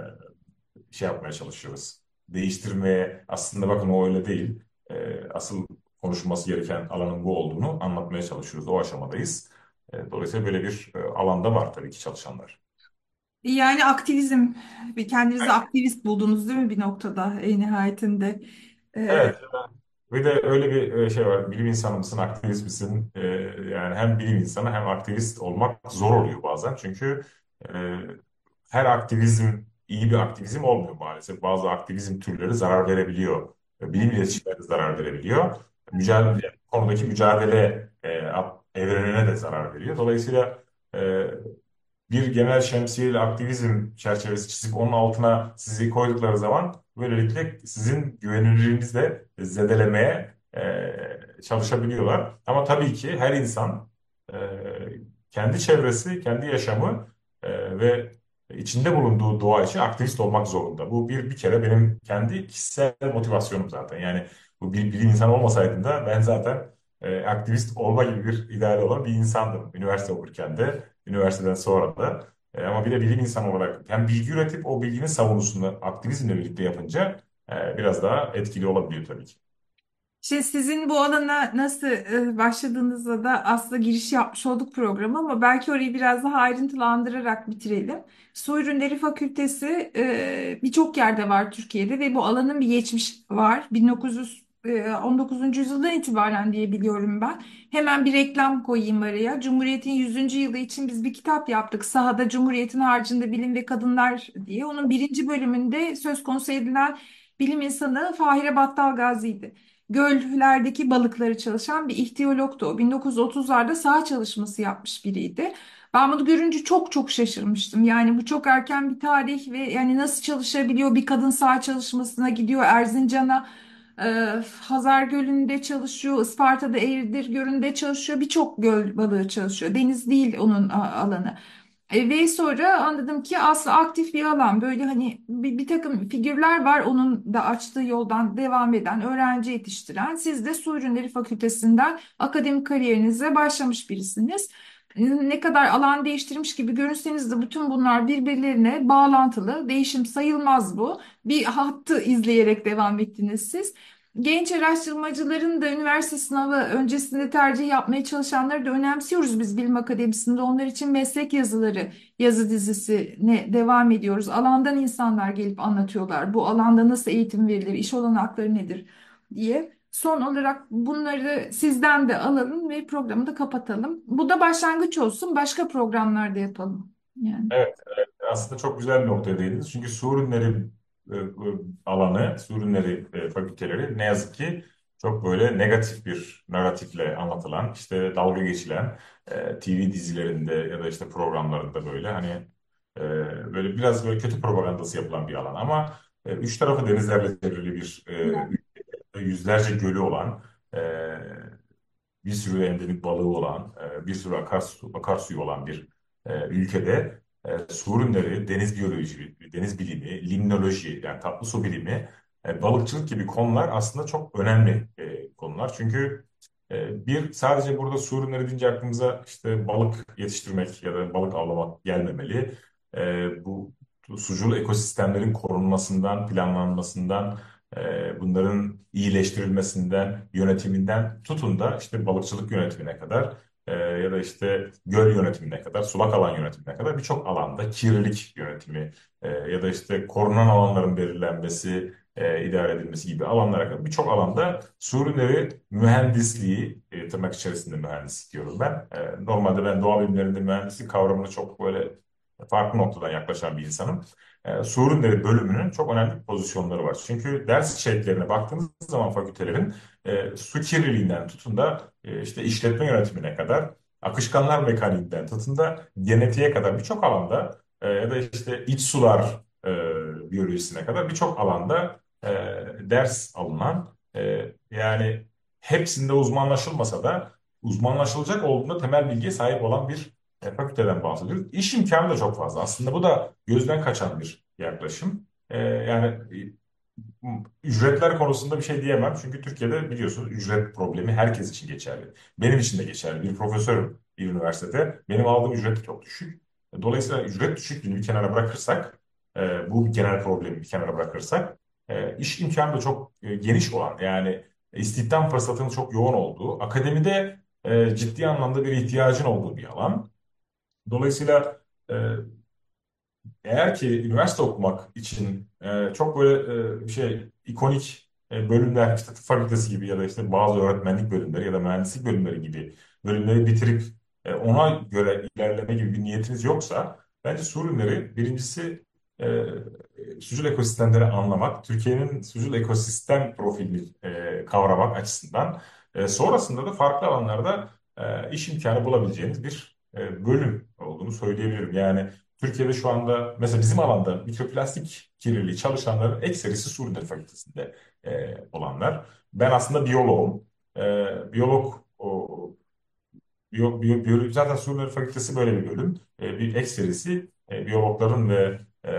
Speaker 2: şey yapmaya çalışıyoruz. Değiştirmeye, aslında bakın o öyle değil. Ee, asıl konuşulması gereken alanın bu olduğunu anlatmaya çalışıyoruz. O aşamadayız. Ee, dolayısıyla böyle bir e, alanda var tabii ki çalışanlar.
Speaker 1: Yani aktivizm, bir kendinizi aktivist buldunuz değil mi bir noktada en nihayetinde? Ee,
Speaker 2: Evet. Bir de öyle bir e, şey var. Bilim insanı mısın, aktivist misin? Ee, yani hem bilim insanı hem aktivist olmak zor oluyor bazen. Çünkü e, her aktivizm iyi bir aktivizm olmuyor maalesef. Bazı aktivizm türleri zarar verebiliyor. E, Bilim iletişimleri zarar verebiliyor. Mücadele, konudaki mücadele e, evrenine de zarar veriyor. Dolayısıyla e, bir genel şemsiyeyle aktivizm çerçevesi çizip onun altına sizi koydukları zaman böylelikle sizin güvenilirliğinizi de zedelemeye e, çalışabiliyorlar. Ama tabii ki her insan e, kendi çevresi, kendi yaşamı e, ve içinde bulunduğu doğa için aktivist olmak zorunda. Bu bir bir kere benim kendi kişisel motivasyonum zaten. Yani bu bir bilim insanı olmasaydım da ben zaten e, aktivist olma gibi bir ideali olan bir insandım. Üniversite okurken de, üniversiteden sonra da. E, ama bir de bilim insanı olarak hem bilgi üretip o bilginin savunusunu aktivizmle birlikte yapınca e, biraz daha etkili olabiliyor tabii ki.
Speaker 1: Şimdi sizin bu alana nasıl e, başladığınızda da aslında giriş yapmış olduk programı ama belki orayı biraz daha ayrıntılandırarak bitirelim. Su Ürünleri Fakültesi e, birçok yerde var Türkiye'de ve bu alanın bir geçmiş var. bin dokuz yüz on dokuzuncu yüzyıldan itibaren diye biliyorum ben. Hemen bir reklam koyayım araya. Cumhuriyet'in yüzüncü yılı için biz bir kitap yaptık. Sahada Cumhuriyet'in harcında bilim ve kadınlar diye. Onun birinci bölümünde söz konusu edilen bilim insanı Fahire Battalgazi'ydi. Göllerdeki balıkları çalışan bir ihtiyologtu o. bin dokuz yüz otuzlarda saha çalışması yapmış biriydi. Ben bunu görünce çok çok şaşırmıştım. Yani bu çok erken bir tarih ve yani nasıl çalışabiliyor bir kadın saha çalışmasına gidiyor Erzincan'a, e, Hazar Gölü'nde çalışıyor, Isparta'da Eğirdir Gölü'nde çalışıyor. Birçok göl balığı çalışıyor. Deniz değil onun a- alanı. E, ve sonra anladım ki aslında aktif bir alan. Böyle hani bir, bir takım figürler var onun da açtığı yoldan devam eden, öğrenci yetiştiren. Siz de Su Ürünleri Fakültesinden akademik kariyerinize başlamış birisiniz. Ne kadar alan değiştirmiş gibi görünseniz de bütün bunlar birbirlerine bağlantılı. Değişim sayılmaz bu. Bir hattı izleyerek devam ettiniz siz. Genç araştırmacıların da üniversite sınavı öncesinde tercih yapmaya çalışanları da önemsiyoruz biz Bilim Akademisi'nde. Onlar için meslek yazıları, yazı dizisine devam ediyoruz. Alandan insanlar gelip anlatıyorlar. Bu alanda nasıl eğitim verilir, iş olanakları nedir diye. Son olarak bunları sizden de alalım ve programı da kapatalım. Bu da başlangıç olsun. Başka programlarda yapalım. Yani.
Speaker 2: Evet, evet. Aslında çok güzel bir noktaya değindiniz. Çünkü su ürünleri e, e, alanı, su ürünleri e, fakülteleri ne yazık ki çok böyle negatif bir narratifle anlatılan, işte dalga geçilen e, T V dizilerinde ya da işte programlarında böyle hani e, böyle biraz böyle kötü propagandası yapılan bir alan. Ama e, üç tarafı denizlerle çevrili bir e, ülkede yüzlerce gölü olan e, bir sürü endemik balığı olan, e, bir sürü akarsu, akarsuyu olan bir e, ülkede e, su ürünleri, deniz biyoloji, deniz bilimi, limnoloji yani tatlı su bilimi, e, balıkçılık gibi konular aslında çok önemli e, konular. Çünkü e, bir sadece burada su ürünleri deyince aklımıza işte balık yetiştirmek ya da balık avlamak gelmemeli. E, bu sucul ekosistemlerin korunmasından, planlanmasından, e, bunların iyileştirilmesinden, yönetiminden tutun da işte balıkçılık yönetimine kadar e, ya da işte göl yönetimine kadar, sulak alan yönetimine kadar birçok alanda kirlilik yönetimi e, ya da işte korunan alanların belirlenmesi, e, idare edilmesi gibi alanlara kadar birçok alanda su ürünleri mühendisliği, e, tırnak içerisinde mühendislik diyorum ben. E, normalde ben doğa bilimlerinde mühendislik kavramını çok böyle farklı noktadan yaklaşan bir insanım. E, su ürünleri bölümünün çok önemli pozisyonları var. Çünkü ders içeriklerine baktığınız zaman fakültelerin e, su kirliliğinden tutun da e, işte işletme yönetimine kadar, akışkanlar mekaniğinden tutun da genetiğe kadar birçok alanda e, ya da işte iç sular e, biyolojisine kadar birçok alanda e, ders alınan e, yani hepsinde uzmanlaşılmasa da uzmanlaşılacak olduğunda temel bilgiye sahip olan bir e, fakülteden bahsediyoruz. İş imkanı da çok fazla. Aslında bu da gözden kaçan bir yaklaşım. E, yani e, ücretler konusunda bir şey diyemem. Çünkü Türkiye'de biliyorsunuz ücret problemi herkes için geçerli. Benim için de geçerli. Bir profesörüm bir üniversitede. Benim aldığım ücret de çok düşük. Dolayısıyla ücret düşüklüğünü bir kenara bırakırsak, e, bu genel problemi bir kenara bırakırsak, e, iş imkanı da çok e, geniş olan, yani istihdam fırsatının çok yoğun olduğu, akademide e, ciddi anlamda bir ihtiyacın olduğu bir alan. Dolayısıyla e, eğer ki üniversite okumak için e, çok böyle e, bir şey ikonik e, bölümler, işte tıp fakültesi gibi ya da işte bazı öğretmenlik bölümleri ya da mühendislik bölümleri gibi bölümleri bitirip e, ona göre ilerleme gibi bir niyetiniz yoksa, bence su ürünleri birincisi e, sucul ekosistemleri anlamak, Türkiye'nin sucul ekosistem profilini e, kavramak açısından, e, sonrasında da farklı alanlarda e, iş imkanı bulabileceğiniz bir e, bölüm olduğunu söyleyebilirim. Yani Türkiye'de şu anda mesela bizim alanda mikroplastik kirliliği çalışanların ekserisi Su Ürünleri Fakültesi'nde e, olanlar. Ben aslında biyoloğum. E, biyolog o, biyo, biyo, biyoloji, zaten Su Ürünleri Fakültesi böyle bir bölüm. E, bir ekserisi e, biyologların ve e,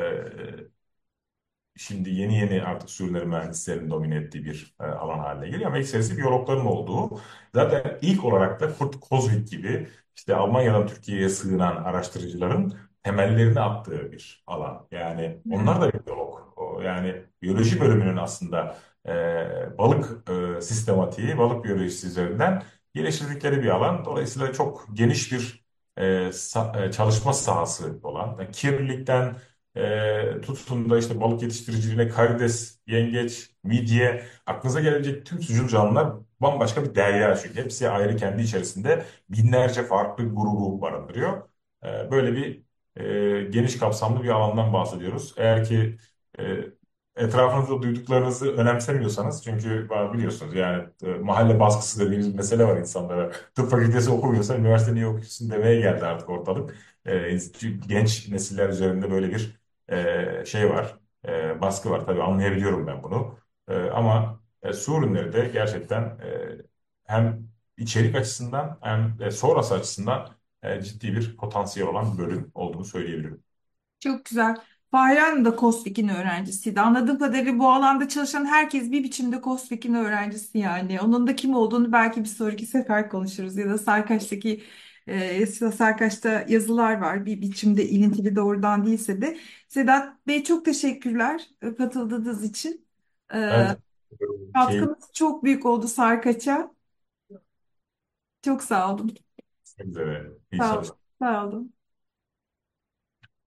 Speaker 2: şimdi yeni yeni artık sürüleri mühendislerin domine ettiği bir e, alan haline geliyor. Ama ekserisi biyologların olduğu. Zaten ilk olarak da Kurt Kozvik gibi işte Almanya'dan Türkiye'ye sığınan araştırıcıların temellerini attığı bir alan. Yani onlar
Speaker 1: Hmm.
Speaker 2: da bir biyolog. O, yani biyoloji bölümünün aslında e, balık e, sistematiği, balık biyolojisi üzerinden geliştirdikleri bir alan. Dolayısıyla çok geniş bir e, sa- e, çalışma sahası olan, yani kirlilikten e, tutun da işte balık yetiştiriciliğine, karides, yengeç, midye, aklınıza gelebilecek tüm sucul canlılar bambaşka bir derya çünkü. Hepsi ayrı, kendi içerisinde binlerce farklı grubu barındırıyor. E, böyle bir e, geniş kapsamlı bir alandan bahsediyoruz. Eğer ki e, etrafınızda duyduklarınızı önemsemiyorsanız, çünkü biliyorsunuz yani e, mahalle baskısı dediğimiz bir mesele var insanlara. Tıp fakültesi okumuyorsan üniversite niye okuyorsun demeye geldi artık ortalık. E, genç nesiller üzerinde böyle bir e, şey var, e, baskı var. Tabii anlayabiliyorum ben bunu. E, ama e, su ürünleri de gerçekten e, hem içerik açısından hem de sonrası açısından e, ciddi bir potansiyel olan bir bölüm olduğunu söyleyebilirim.
Speaker 1: Çok güzel. Fahri Hanım da KOSVİK'in öğrencisiydi. Anladığım kadarıyla bu alanda çalışan herkes bir biçimde KOSVİK'in öğrencisi yani. Onun da kim olduğunu belki bir sonraki sefer konuşuruz. Ya da Sarkaç'taki e, Sarkaç'ta yazılar var. Bir biçimde ilintili doğrudan değilse de. Sedat Bey çok teşekkürler e, katıldığınız için. E,
Speaker 2: Ben teşekkür ederim. Keyif
Speaker 1: Katkınız çok büyük oldu Sarkaç'a. Çok sağ olun.
Speaker 2: üzere. İyi
Speaker 1: Sağ olun.
Speaker 2: çalışmalar.
Speaker 1: Sağ olun.